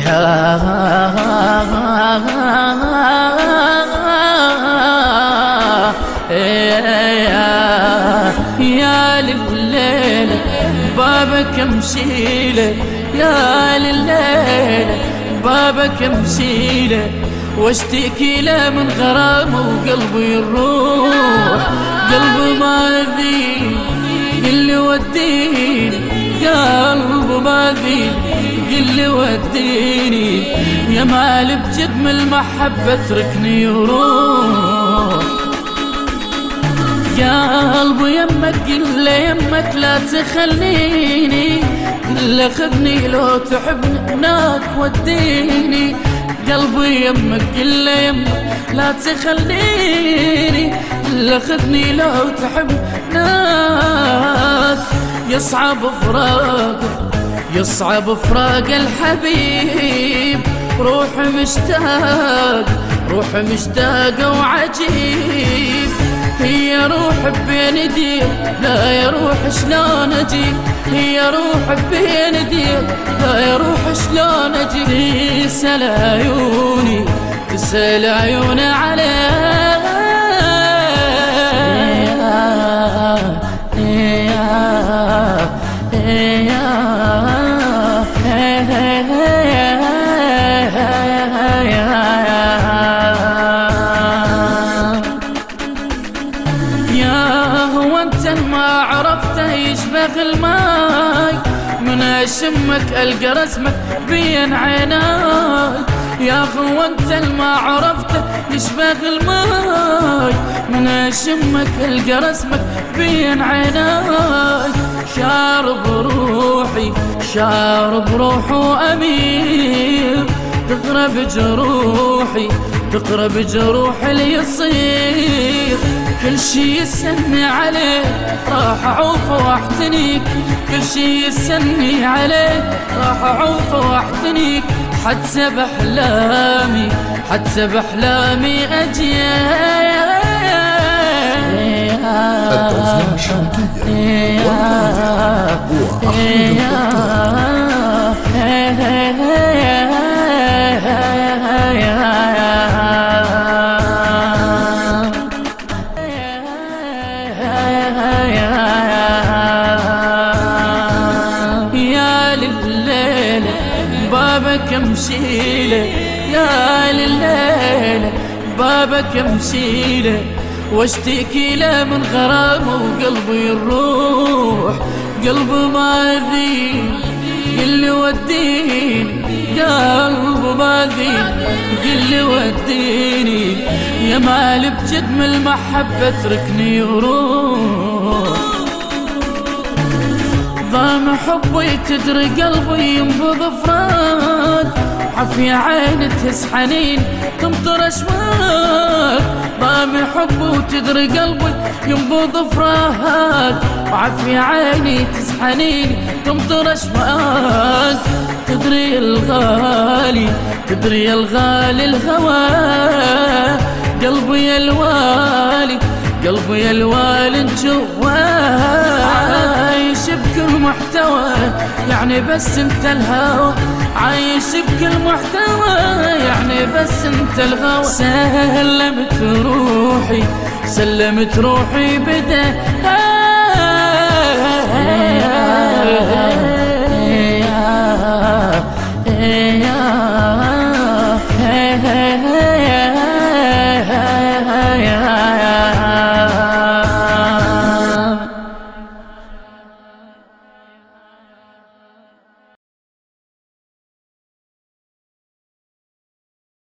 يا لليل بابك امشيله، يا لليل بابك امشيله، واشتكي له من غرامه وقلبي يروح، قلبي ما ذي قل وديني، قلبي ما ذي قل وديني، يا مال بجد من المحبة اتركني وروح. قلبي يمك قل له يمك لا تخليني، قل له خذني لو تحبني هناك وديني، قلبي يمك قل له يمك لا تخليني، قل له خذني لو تحبني هناك. يصعب فراق يصعب فراق الحبيب، روح مشتاق روح مشتاق وعجيب، هي روح بين دير لا يا روح شلون اجيب، هي روح بين دير لا يا روح شلون اجيب. تسأل عيوني تسأل عيوني عليه، ما عرفته يشبه الماي، من اشمك القى رسمك بين عيناي، يا اخو انت ما عرفته يشبه الماي، من اشمك القى رسمك بين عيناي. شارب روحي شارب روح وامير، تقرب جروحي تقرب جروح اللي يصير، كل شي يسني عليه راح اعوف واحتنيك، كل شي يسني عليه راح اعوف واحتنيك، حتى بأحلامي حتى بأحلامي اجيال. التوزيع الشركية يا لليل بابك امشيله، يا لليل بابك امشيله، واشتكي له من غرامه وقلبي يروح، قلبي ما ذي قل وديني، قلبي ما ذي قل وديني، يا مال بجد من المحبة اتركني وروح. ضام حبي تدري قلبي ينبض فراق، عافية عين تهز حنين تمطر اشواق، ضام حبي وتدري قلبي ينبض فراق، وعافية عيني تهز حنين تمطر اشواق. تدري الغالي تدري يا الغالي الهوى، قلبي يا الوالي قلبي يا الوالي جواه، عايش بكل محتوى يعني بس انت الهوى، عايش بكل محتوى يعني بس انت الهوى. سلمت روحي سلمت روحي بدا يا